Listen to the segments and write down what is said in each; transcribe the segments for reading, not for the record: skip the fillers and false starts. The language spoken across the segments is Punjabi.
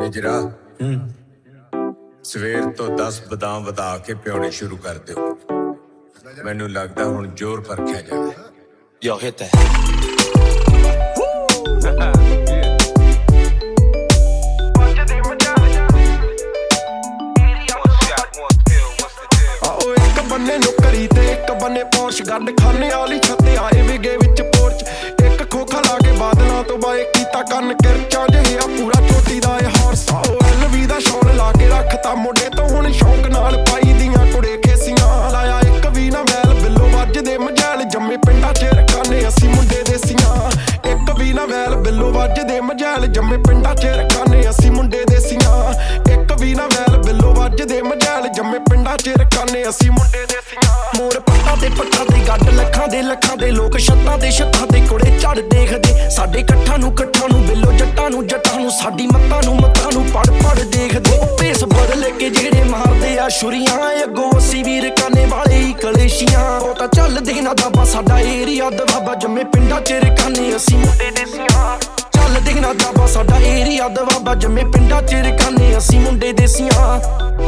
मेजरा ਸਵੇਰ ਤੋਂ 10 ਬਦਾਮ ਵਧਾ ਕੇ ਪਿਉਣੇ ਸ਼ੁਰੂ ਕਰ ਦਿਓ। ਮੈਨੂੰ ਲੱਗਦਾ ਹੁਣ ਜ਼ੋਰ ਪਰਖਿਆ ਜਾਵੇ। Yo, hit that. ਆਓ ਇੱਕ ਬੰਨੇ ਨੌਕਰੀ ਤੇ ਇੱਕ ਬੰਨੇ ਪੋਰਸ਼ ਗੱਡ ਖਾਨੇ ਵਾਲੀ ਛੱਤੇ ਆਏ ਵਿਗੇ ਵਿੱਚ ਪੋਰਚ ਇੱਕ ਖੋਖਾ ਲਾ ਕੇ ਬਾਦਲਾਂ ਤੋਂ ਬਾਏ ਕੀਤਾ ਕੰਨ ਕਿਰਚਾਂ ਜਿਹਾ ਪੂਰਾ ਚੋਟੀ ਦਾ ਇਹ ਹਾਰਸ ਆਓ ਐਲਵੀ ਦਾ ਸ਼ੌਲ ਲਾ ਕੇ ਰੱਖਤਾ ਮੁੰਡੇ ਤੋਂ ਹੁਣ ਸ਼ੌਂਕ ਨਾਲ ਪਾਈ ਦੀਆਂ ਕੁੜੇ ਖੇਸੀਆਂ ਲਾਇਆ ਇੱਕ ਵੀ ਨਾ ਮੈਲ ਬਿੱਲੋ ਵੱਜਦੇ ਮਜੈਲ ਜੰਮੇ ਪਿੰਡਾਂ 'ਚ ਰਕਾਨੇ ਅਸੀਂ ਮੁੰਡੇ ਦੇਸੀਆਂ ਇੱਕ ਵੀ ਨਾ ਵੈਲ ਬਿੱਲੋ ਵੱਜਦੇ ਮਜੈਲ ਜੰਮੇ ਪਿੰਡਾਂ 'ਚ ਰਕਾਨੇ ਅਸੀਂ ਮੁੰਡੇ ਦੇਸੀਆਂ ਇੱਕ ਵੀ ਨਾ ਵੈਲ ਬਿੱਲੋ ਵੱਜਦੇ ਮਜੈਲ ਜੰਮੇ ਪਿੰਡਾਂ 'ਚ ਰਕਾਨੇ ਅਸੀਂ ਮੁੰਡੇ ਦੇਸੀਆਂ ਮੋਰ ਪੱਟਾਂ ਤੇ ਗੱਡ ਲੱਖਾਂ ਦੇ ਲੋਕ ਛੱਤਾਂ ਦੇ ਕੁੜੇ ਝੜ ਦੇਖਦੇ ਸਾਡੇ ਇਕੱਠਾਂ ਨੂੰ ਬਿੱਲੋ ਜੱਟਾਂ ਨੂੰ ਸਾਡੀ ਮੱਤਾਂ ਨੂੰ ਪੜ ਦੇਖਦੇ ਭੇਸ ਬਦਲ ਕੇ ਜਿਹੜੇ ਮਾਰਦੇ ਆ ਛੁਰੀਆਂ ਅੱਗੋਂ ਅਸੀਂ ਵੀ ਰਕਾਨੇ ਵਾਲੇ ਹੀ ਕਲੇਸ਼ੀਆਂ ਉਹ ਤਾਂ ਚੱਲਦੇ ਨਾ ਦਾਬਾ ਸਾਡਾ ਏਰੀਆ ਦਵਾਬਾ ਜੰਮੇ ਪਿੰਡਾਂ 'ਚ ਰਕਾਨੇ ਅਸੀਂ ਮੁੰਡੇ ਦੇਸੀਆਂ ਚੱਲਦੇ ਨਾ ਦਾਬਾ ਸਾਡਾ ਏਰੀਆ ਦਵਾਬਾ ਜੰਮੇ ਪਿੰਡਾਂ 'ਚ ਰਕਾਨੇ ਅਸੀਂ ਮੁੰਡੇ ਦੇਸੀਆਂ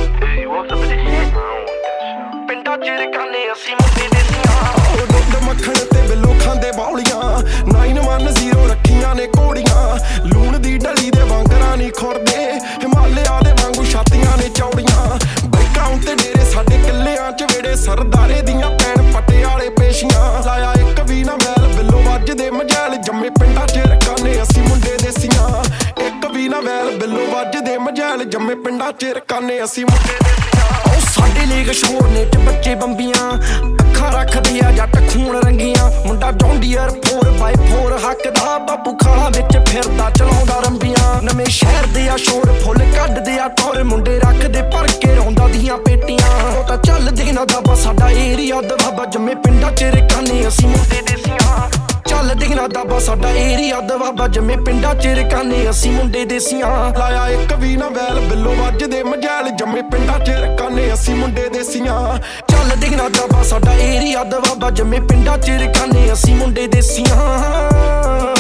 ਪਿੰਡਾਂ 'ਚ ਰਕਾਨੇ ਅਸੀਂ ਮੁੰਡੇ ਦੇਸੀਆਂ ਦੁੱਧ ਮੱਖਣ ਤੇ ਬਿੱਲੋ ਖਾਂਦੇ ਬੌਲੀਆਂ 910 ਰੱਖੀਆਂ ਨੇ ਘੋੜੀਆਂ ਲੂਣ ਦੀ ਢਲੀ ਦੇ ਵਾਂਗਰਾਂ ਨਹੀਂ ਖੁਰਦੇ ਹਿਮਾਲਿਆ ਦੇ ਵਾਂਗੂ ਛਾਤੀਆਂ ਨੇ ਚੌੜੀਆਂ ਬਾਈਕਾਂ ਉੱਤੇ ਡੇਰੇ ਸਾਡੇ ਕਿੱਲਿਆਂ 'ਚ ਵੇੜੇ ਸਰਦਾਰੇ ਦੀਆਂ ਪੈਣ ਪਟਿਆਲੇ ਪੇਸ਼ੀਆਂ ਲਾਇਆ ਇੱਕ ਵੀ ਨਾ ਮੈਲ ਬਿੱਲੋ ਵੱਜਦੇ ਮਜੈਲ ਜੰਮੇ ਪਿੰਡਾਂ 'ਚ ਰਕਾਨੇ ਅਸੀਂ ਮੁੰਡੇ ਦੇਸੀਆਂ ਇੱਕ ਵੀ ਨਾ ਵੈਲ ਬਿੱਲੋ ਵੱਜਦੇ ਮਜੈਲ ਜੰਮੇ ਪਿੰਡਾਂ 'ਚ ਰਕਾਨੇ ਅਸੀਂ ਮੁੰਡੇ ਦੇਸੀਆਂ ਉਹ ਸਾਡੇ ਲੇਖ ਸ਼ੋਰ ਨੇ ਤੇ ਬੱਚੇ ਬੰਬੀਆਂ ਅੱਖਾਂ ਰੱਖਦੇ ਆ ਜੱਟ ਖੂਨ ਰੰਗੀਆਂ ਮੁੰਡਾ ਜੌਂਡੀਅਰ 4x4 ਹੱਕਦਾ ਬਾਪੂ ਖਾਲਾ ਵਿੱਚ ਫਿਰਦਾ ਚਲਾਉਂਦਾ ਰੰਬੀਆਂ ਨਵੇਂ ਸ਼ਹਿਰ ਦੇ ਆ ਸ਼ੋਰ ਫੁੱਲ ਕੱਢਦੇ ਆ ਟੋਰ ਮੁੰਡੇ ਰੱਖਦੇ ਭਰ ਕੇ ਰੌਂਦਾ ਦੀਆਂ ਪੇਟੀਆਂ ਉਹ ਤਾਂ ਚੱਲਦੇ ਨਾ ਦਾਬਾ ਸਾਡਾ ਏਰੀਆ ਦਵਾਬਾ ਜੰਮੇ ਪਿੰਡਾਂ 'ਚ ਰਕਾਨੇ ਅਸੀਂ ਮੁੰਡੇ ਦੇਸੀਆਂ ਚੱਲਦੇ ਨਾ ਦਾਬਾ ਸਾਡਾ ਏਰੀਆ ਦਵਾਬਾ ਜੰਮੇ ਪਿੰਡਾਂ 'ਚ ਰਕਾਨੇ ਅਸੀਂ ਮੁੰਡੇ ਦੇਸੀਆਂ ਲਾਇਆ ਇੱਕ ਵੀ ਨਾ ਵੈਲ ਬਿੱਲੋ ਵੱਜਦੇ ਮਜੈਲ ਜੰਮੇ ਪਿੰਡਾਂ 'ਚ ਰਕਾਨੇ ਅਸੀਂ ਮੁੰਡੇ ਦੇਸੀਆਂ ਚੱਲਦੇ ਨਾ ਦਾਬਾ ਸਾਡਾ ਏਰੀਆ ਦਵਾਬਾ ਜੰਮੇ ਪਿੰਡਾਂ 'ਚ ਰਕਾਨੇ ਅਸੀਂ ਮੁੰਡੇ ਦੇਸੀਆਂ